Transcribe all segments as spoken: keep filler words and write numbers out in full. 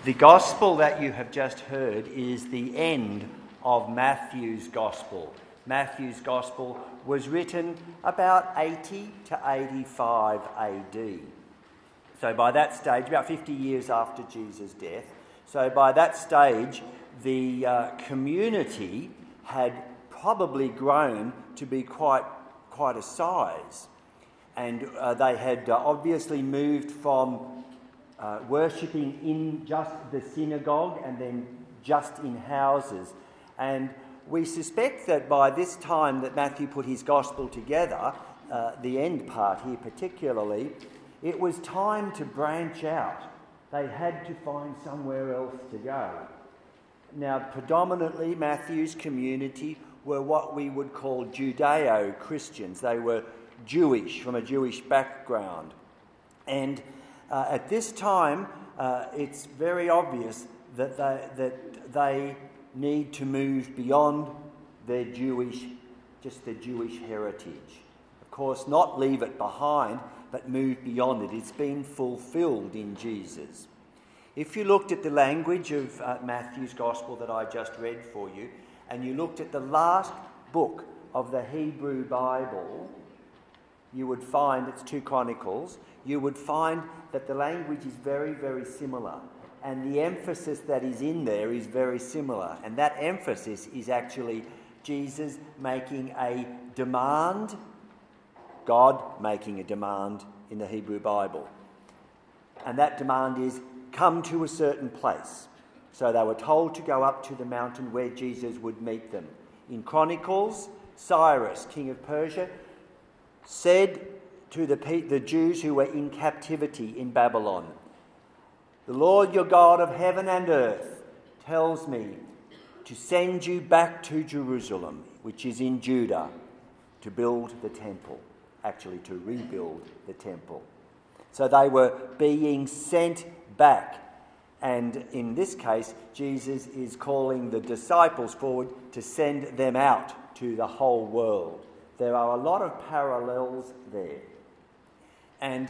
The gospel that you have just heard is the end of Matthew's gospel. Matthew's gospel was written about eighty to eighty-five A D. So by that stage, about fifty years after Jesus' death, so by that stage, the uh, community had probably grown to be quite, quite a size. And uh, they had uh, obviously moved from uh, worshipping in just the synagogue and then just in houses. And we suspect that by this time that Matthew put his gospel together, uh, the end part here particularly, it was time to branch out. They had to find somewhere else to go. Now, predominantly Matthew's community were what we would call Judeo-Christians. They were Jewish, from a Jewish background. And uh, at this time, uh, it's very obvious that they, that they need to move beyond their Jewish, just their Jewish heritage. Of course, not leave it behind, but move beyond it. It's been fulfilled in Jesus. If you looked at the language of uh, Matthew's Gospel that I just read for you, and you looked at the last book of the Hebrew Bible, you would find, it's two Chronicles, you would find that the language is very, very similar. And the emphasis that is in there is very similar. And that emphasis is actually Jesus making a demand, God making a demand in the Hebrew Bible. And that demand is, come to a certain place. So they were told to go up to the mountain where Jesus would meet them. In Chronicles, Cyrus, king of Persia, said to the, the Jews who were in captivity in Babylon, "The Lord your God of heaven and earth tells me to send you back to Jerusalem, which is in Judah, to build the temple." Actually, to rebuild the temple. So they were being sent back. And in this case, Jesus is calling the disciples forward to send them out to the whole world. There are a lot of parallels there. And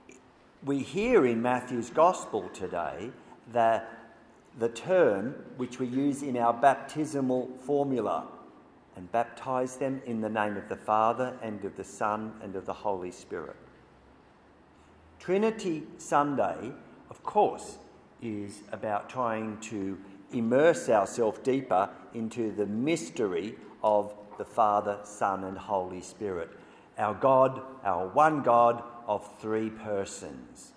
we hear in Matthew's Gospel today that the term which we use in our baptismal formula, and baptize them in the name of the Father and of the Son and of the Holy Spirit. Trinity Sunday, of course, is about trying to immerse ourselves deeper into the mystery of the Father, Son and Holy Spirit. Our God, our one God of three persons.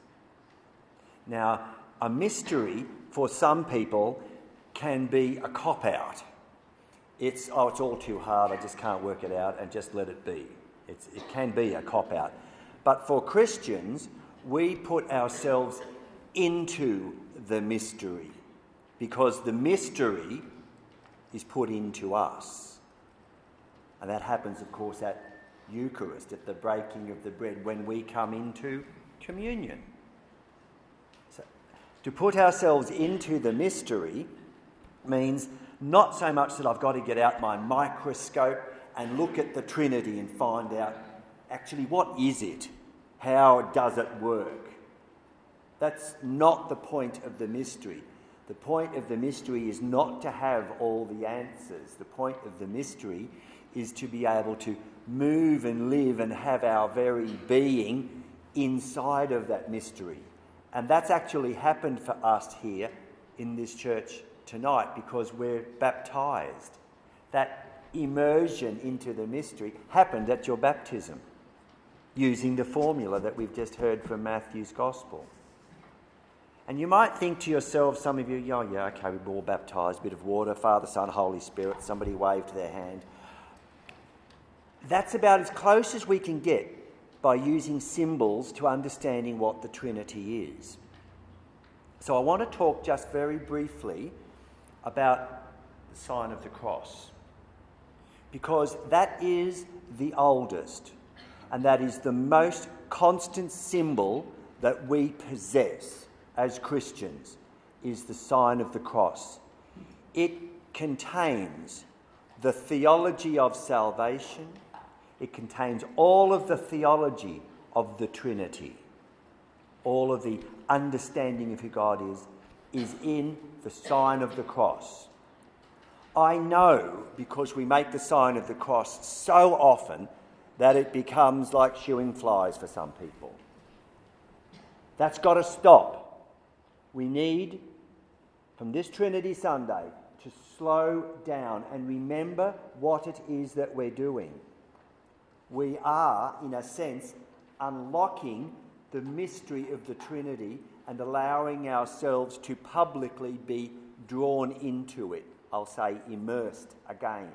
Now, a mystery for some people can be a cop-out. It's, oh, it's all too hard, I just can't work it out, and just let it be. It's, it can be a cop-out. But for Christians, we put ourselves into the mystery, because the mystery is put into us. And that happens, of course, at Eucharist, at the breaking of the bread, when we come into communion. So, to put ourselves into the mystery means not so much that I've got to get out my microscope and look at the Trinity and find out, actually, what is it? How does it work? That's not the point of the mystery. The point of the mystery is not to have all the answers. The point of the mystery is to be able to move and live and have our very being inside of that mystery. And that's actually happened for us here in this church tonight, because we're baptised. That immersion into the mystery happened at your baptism, using the formula that we've just heard from Matthew's Gospel. And you might think to yourself, some of you, oh yeah, okay, we were all baptised, a bit of water, Father, Son, Holy Spirit, somebody waved their hand. That's about as close as we can get by using symbols to understanding what the Trinity is. So I want to talk just very briefly about the sign of the cross, because that is the oldest and that is the most constant symbol that we possess as Christians, is the sign of the cross. It contains the theology of salvation. It contains all of the theology of the Trinity, all of the understanding of who God is, is in the sign of the cross. I know, because we make the sign of the cross so often, that it becomes like shooing flies for some people. That's got to stop. We need, from this Trinity Sunday, to slow down and remember what it is that we're doing. We are, in a sense, unlocking the mystery of the Trinity and allowing ourselves to publicly be drawn into it. I'll say immersed again.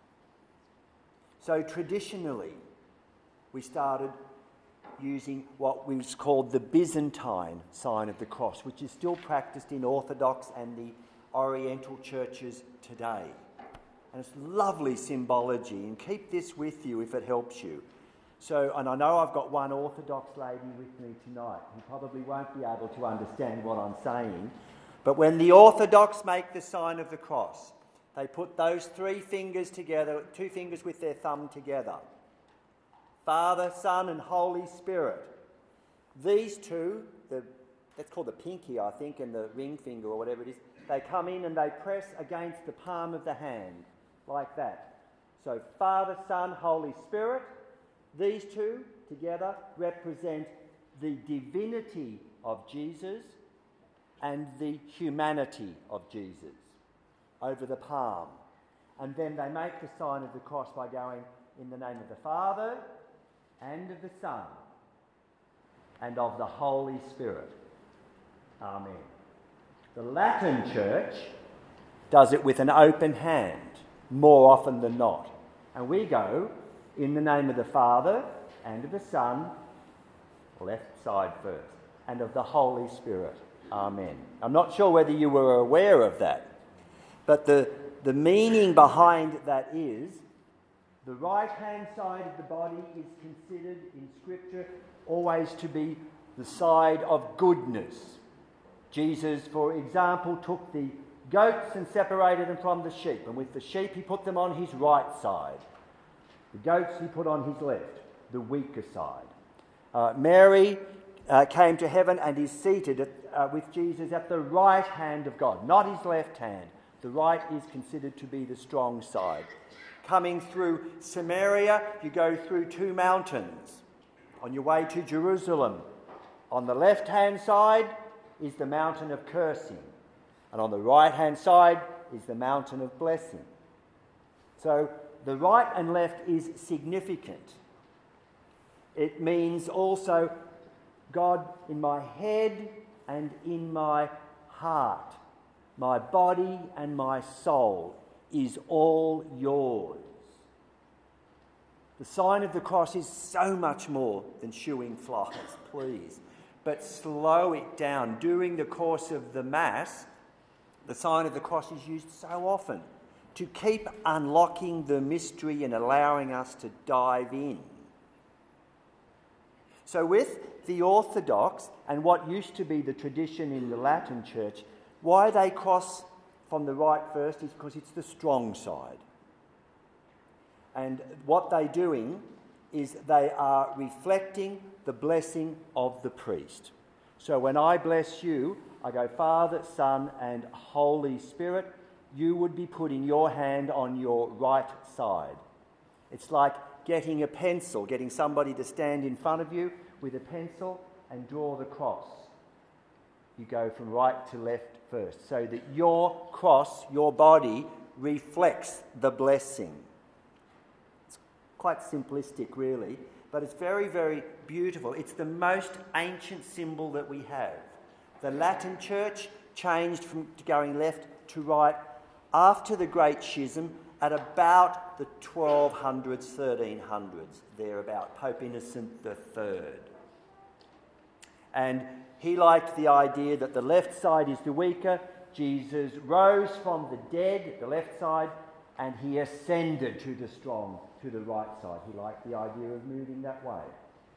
So traditionally, we started using what was called the Byzantine sign of the cross, which is still practiced in Orthodox and the Oriental churches today. And it's lovely symbology, and keep this with you if it helps you. So, and I know I've got one Orthodox lady with me tonight who probably won't be able to understand what I'm saying, but when the Orthodox make the sign of the cross, they put those three fingers together, two fingers with their thumb together. Father, Son and Holy Spirit. These two, the, that's called the pinky, I think, and the ring finger or whatever it is, they come in and they press against the palm of the hand, like that. So Father, Son, Holy Spirit, these two together represent the divinity of Jesus and the humanity of Jesus over the palm. And then they make the sign of the cross by going, in the name of the Father and of the Son and of the Holy Spirit. Amen. The Latin Church does it with an open hand, more often than not. And we go, in the name of the Father and of the Son, left side first, and of the Holy Spirit. Amen. I'm not sure whether you were aware of that, but the, the meaning behind that is the right-hand side of the body is considered in Scripture always to be the side of goodness. Jesus, for example, took the goats and separated them from the sheep, and with the sheep he put them on his right side. The goats he put on his left, the weaker side. Uh, Mary uh, came to heaven and is seated at, uh, with Jesus at the right hand of God, not his left hand. The right is considered to be the strong side. Coming through Samaria, you go through two mountains. On your way to Jerusalem, on the left-hand side is the mountain of cursing, and on the right-hand side is the mountain of blessing. So the right and left is significant. It means also God in my head and in my heart, my body and my soul is all yours. The sign of the cross is so much more than shooing flies, please. But slow it down. During the course of the Mass, the sign of the cross is used so often to keep unlocking the mystery and allowing us to dive in. So with the Orthodox and what used to be the tradition in the Latin Church, why they cross from the right first is because it's the strong side. And what they're doing is they are reflecting the blessing of the priest. So when I bless you, I go Father, Son, and Holy Spirit. You would be putting your hand on your right side. It's like getting a pencil, getting somebody to stand in front of you with a pencil and draw the cross. You go from right to left first, so that your cross, your body, reflects the blessing. It's quite simplistic, really, but it's very, very beautiful. It's the most ancient symbol that we have. The Latin Church changed from going left to right after the Great Schism at about the twelve hundreds, thirteen hundreds, thereabout, Pope Innocent the Third. And he liked the idea that the left side is the weaker. Jesus rose from the dead, the left side, and he ascended to the strong, to the right side. He liked the idea of moving that way.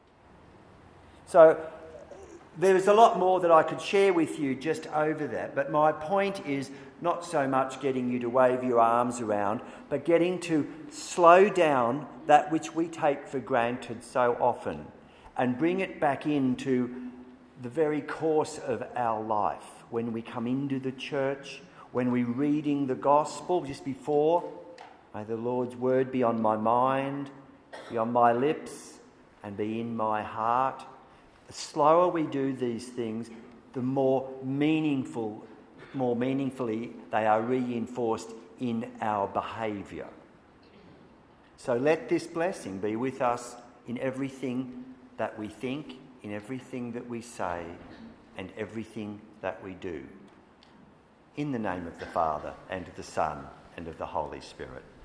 So there's a lot more that I could share with you just over that, but my point is not so much getting you to wave your arms around, but getting to slow down that which we take for granted so often and bring it back into the very course of our life. When we come into the church, when we're reading the gospel just before, may the Lord's word be on my mind, be on my lips, and be in my heart. The slower we do these things, the more meaningful, more meaningfully they are reinforced in our behaviour. So let this blessing be with us in everything that we think, in everything that we say, and everything that we do. In the name of the Father, and of the Son, and of the Holy Spirit.